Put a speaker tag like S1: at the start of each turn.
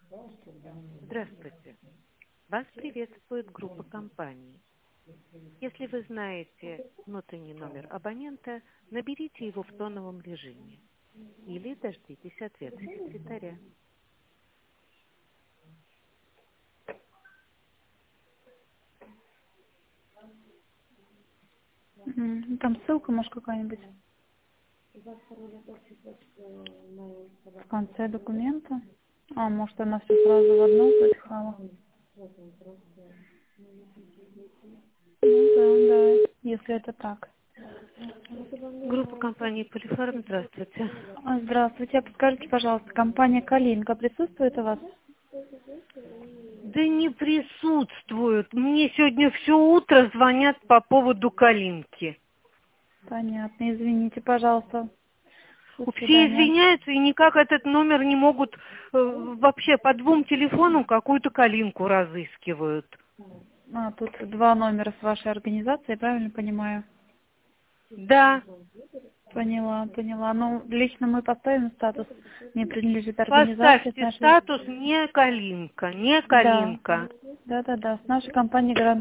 S1: Здравствуйте. Вас приветствует группа компаний. Если вы знаете внутренний номер абонента, наберите его в тоновом режиме или дождитесь ответа секретаря.
S2: Там ссылка, может, какая-нибудь в конце документа. Может, она все сразу в одну запихала. Да, если это так.
S1: Группа компании Полифарм, здравствуйте.
S2: Здравствуйте, а подскажите, пожалуйста, компания «Калинка» присутствует у вас?
S1: Да не присутствуют. Мне сегодня все утро звонят по поводу калинки.
S2: Понятно, извините, пожалуйста. До
S1: Все
S2: свидания.
S1: извиняются и никак этот номер не могут вообще по двум телефонам какую-то калинку разыскивают.
S2: Тут два номера с вашей организацией, правильно понимаю?
S1: Да,
S2: Поняла. Ну, лично мы поставим статус, не принадлежит организации с
S1: поставьте
S2: нашей...
S1: статус не калинка, не
S2: Да,
S1: калинка.
S2: с нашей компанией «Гарант».